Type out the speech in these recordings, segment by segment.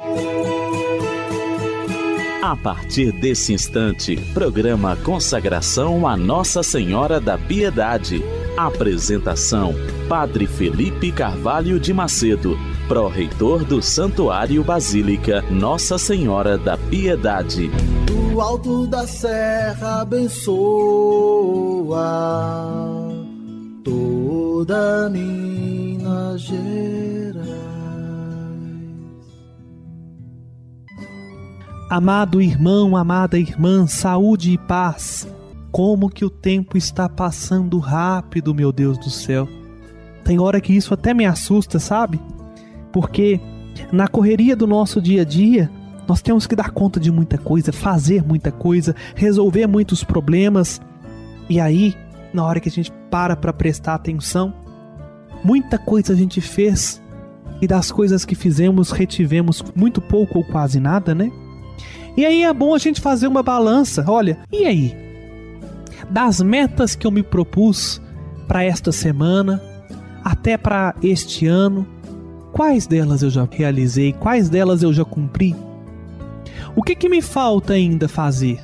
A partir desse instante, programa Consagração a Nossa Senhora da Piedade. Apresentação: Padre Felipe Carvalho de Macedo, pró-reitor do Santuário Basílica Nossa Senhora da Piedade. Do alto da serra abençoa toda Minas Gerais. Amado irmão, amada irmã, saúde e paz. Como que o tempo está passando rápido, meu Deus do céu. Tem hora que isso até me assusta, sabe? Porque na correria do nosso dia a dia, nós temos que dar conta de muita coisa, fazer muita coisa, resolver muitos problemas. E aí, na hora que a gente para prestar atenção, muita coisa a gente fez e das coisas que fizemos, retivemos muito pouco ou quase nada, né? E aí é bom a gente fazer uma balança. Olha, e aí? Das metas que eu me propus para esta semana, até para este ano, quais delas eu já realizei? Quais delas eu já cumpri? O que me falta ainda fazer?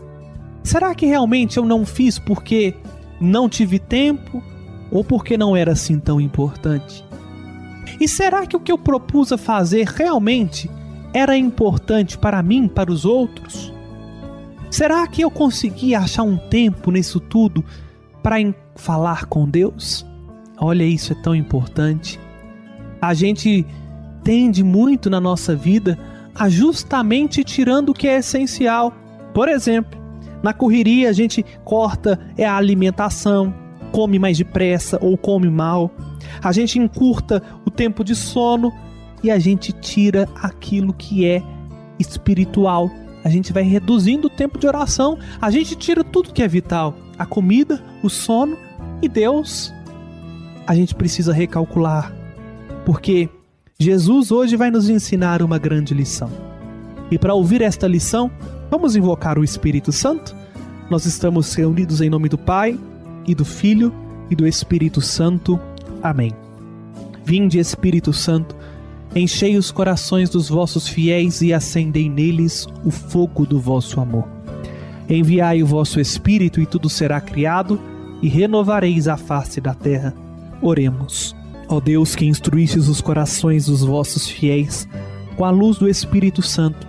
Será que realmente eu não fiz porque não tive tempo ou porque não era assim tão importante? E será que o que eu propus a fazer realmente era importante para mim, para os outros? Será que eu consegui achar um tempo nisso tudo para falar com Deus? Olha, isso é tão importante. A gente tende muito na nossa vida a justamente tirando o que é essencial. Por exemplo, na correria a gente corta a alimentação, come mais depressa ou come mal. A gente encurta o tempo de sono e a gente tira aquilo que é espiritual. A gente vai reduzindo o tempo de oração. A gente tira tudo que é vital. A comida, o sono e Deus. A gente precisa recalcular. Porque Jesus hoje vai nos ensinar uma grande lição. E para ouvir esta lição, vamos invocar o Espírito Santo? Nós estamos reunidos em nome do Pai, e do Filho, e do Espírito Santo. Amém. Vinde, Espírito Santo, enchei os corações dos vossos fiéis e acendei neles o fogo do vosso amor. Enviai o vosso Espírito e tudo será criado, e renovareis a face da terra. Oremos. Ó Deus, que instruístes os corações dos vossos fiéis com a luz do Espírito Santo,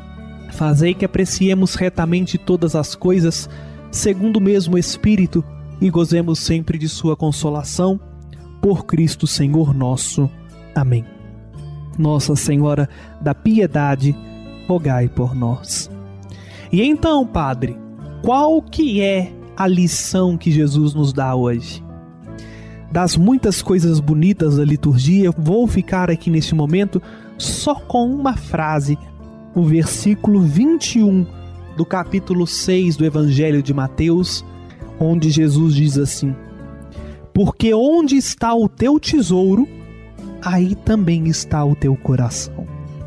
fazei que apreciemos retamente todas as coisas, segundo o mesmo Espírito, e gozemos sempre de sua consolação, por Cristo Senhor nosso. Amém. Nossa Senhora da Piedade, rogai por nós. E então, Padre, qual que é a lição que Jesus nos dá hoje? Das muitas coisas bonitas da liturgia, vou ficar aqui neste momento só com uma frase, o versículo 21 do capítulo 6 do Evangelho de Mateus, onde Jesus diz assim: porque onde está o teu tesouro, aí também está o teu coração.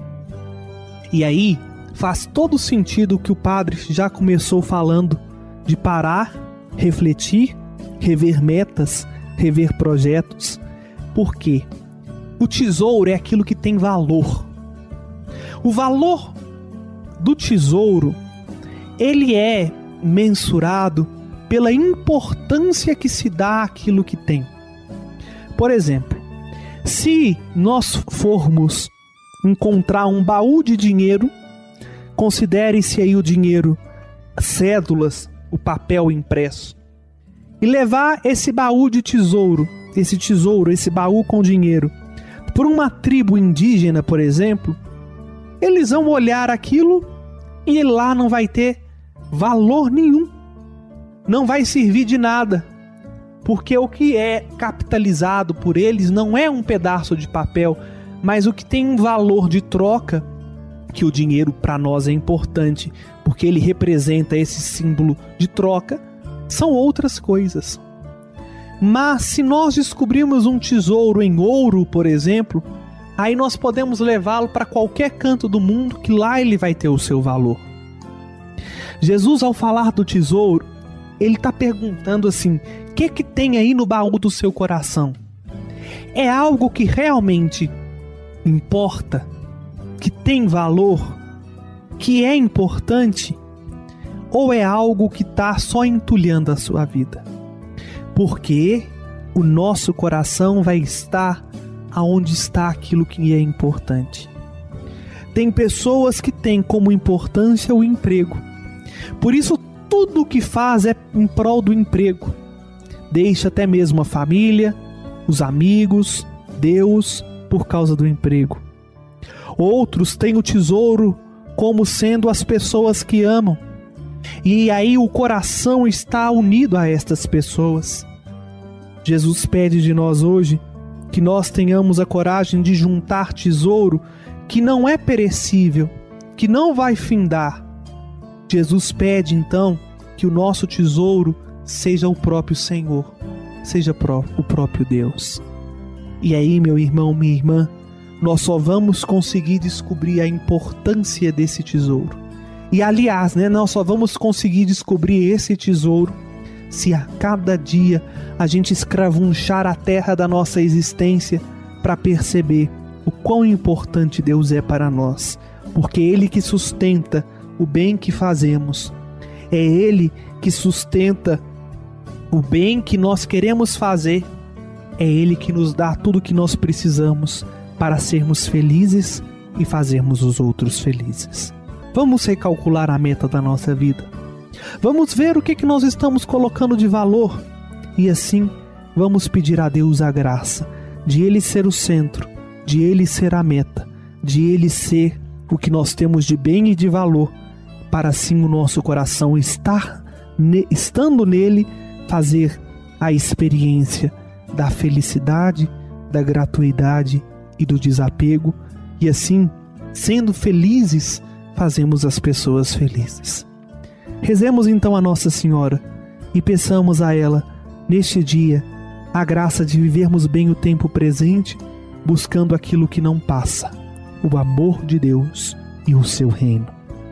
E aí faz todo sentido o que o padre já começou falando, de parar, refletir, rever metas, rever projetos. Por quê? O tesouro é aquilo que tem valor. O valor do tesouro, ele é mensurado pela importância que se dá àquilo que tem. Por exemplo, se nós formos encontrar um baú de dinheiro, considere-se aí o dinheiro, cédulas, o papel impresso, e levar esse baú de tesouro, esse baú com dinheiro, por uma tribo indígena, por exemplo, eles vão olhar aquilo e lá não vai ter valor nenhum. Não vai servir de nada, porque o que é capitalizado por eles não é um pedaço de papel, mas o que tem um valor de troca, que o dinheiro para nós é importante, porque ele representa esse símbolo de troca, são outras coisas. Mas se nós descobrirmos um tesouro em ouro, por exemplo, aí nós podemos levá-lo para qualquer canto do mundo, que lá ele vai ter o seu valor. Jesus, ao falar do tesouro, ele está perguntando assim: o que tem aí no baú do seu coração? É algo que realmente importa, que tem valor, que é importante, ou é algo que está só entulhando a sua vida? Porque o nosso coração vai estar aonde está aquilo que é importante. Tem pessoas que têm como importância o emprego. Por isso, tudo o que faz é em prol do emprego. Deixa até mesmo a família, os amigos, Deus, por causa do emprego. Outros têm o tesouro como sendo as pessoas que amam. E aí o coração está unido a estas pessoas. Jesus pede de nós hoje que nós tenhamos a coragem de juntar tesouro que não é perecível, que não vai findar. Jesus pede então que o nosso tesouro seja o próprio Senhor, seja o próprio Deus. E aí, meu irmão, minha irmã, nós só vamos conseguir descobrir a importância desse tesouro. E aliás, nós só vamos conseguir descobrir esse tesouro se a cada dia a gente escravunchar a terra da nossa existência para perceber o quão importante Deus é para nós, porque é Ele que sustenta o bem que fazemos, é Ele que sustenta o bem que nós queremos fazer, é Ele que nos dá tudo o que nós precisamos para sermos felizes e fazermos os outros felizes. Vamos recalcular a meta da nossa vida. Vamos ver o que nós estamos colocando de valor e assim vamos pedir a Deus a graça de Ele ser o centro, de Ele ser a meta, de Ele ser o que nós temos de bem e de valor, para assim o nosso coração estando nele, fazer a experiência da felicidade, da gratuidade e do desapego, e assim, sendo felizes, fazemos as pessoas felizes. Rezemos então a Nossa Senhora e peçamos a ela, neste dia, a graça de vivermos bem o tempo presente, buscando aquilo que não passa, o amor de Deus e o seu reino.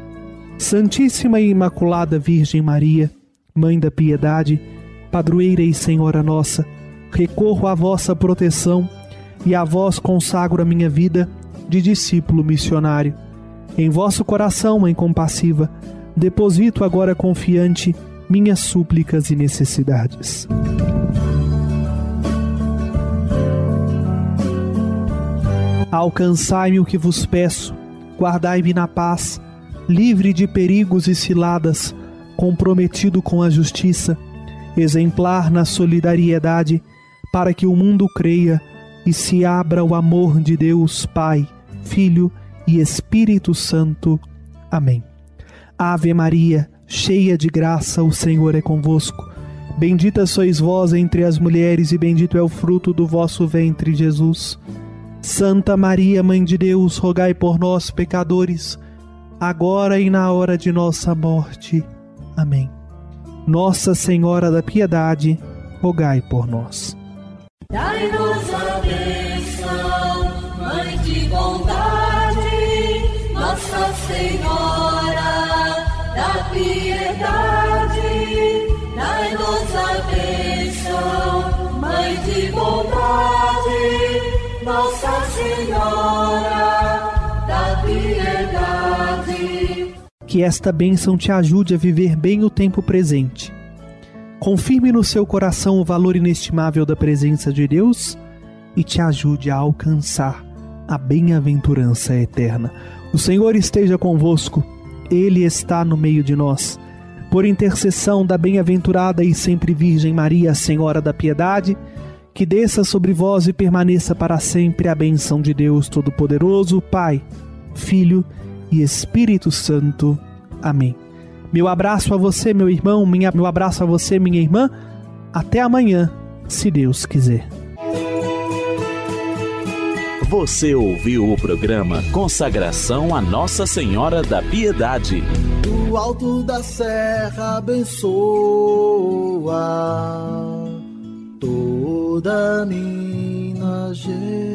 Santíssima e Imaculada Virgem Maria, Mãe da Piedade, Padroeira e Senhora nossa, recorro à vossa proteção e a vós consagro a minha vida de discípulo missionário. Em vosso coração, Mãe compassiva, deposito agora confiante minhas súplicas e necessidades. Alcançai-me o que vos peço, guardai-me na paz, livre de perigos e ciladas, comprometido com a justiça, exemplar na solidariedade, para que o mundo creia e se abra o amor de Deus Pai, Filho e Espírito Santo. Amém. Ave Maria, cheia de graça, o Senhor é convosco. Bendita sois vós entre as mulheres e bendito é o fruto do vosso ventre, Jesus. Santa Maria, Mãe de Deus, rogai por nós, pecadores, agora e na hora de nossa morte. Amém. Nossa Senhora da Piedade, rogai por nós. Dai-nos a bênção, Mãe de bondade, Nossa Senhora da Piedade. Dai-nos a bênção, Mãe de bondade, Nossa Senhora da Piedade. Que esta bênção te ajude a viver bem o tempo presente. Confirme no seu coração o valor inestimável da presença de Deus e te ajude a alcançar a bem-aventurança eterna. O Senhor esteja convosco, Ele está no meio de nós. Por intercessão da bem-aventurada e sempre Virgem Maria, Senhora da Piedade, que desça sobre vós e permaneça para sempre a bênção de Deus Todo-Poderoso, Pai, Filho e Espírito Santo. Amém. Meu abraço a você, meu irmão, meu abraço a você, minha irmã. Até amanhã, se Deus quiser. Você ouviu o programa Consagração a Nossa Senhora da Piedade. Do alto da serra abençoa toda Minas Gerais.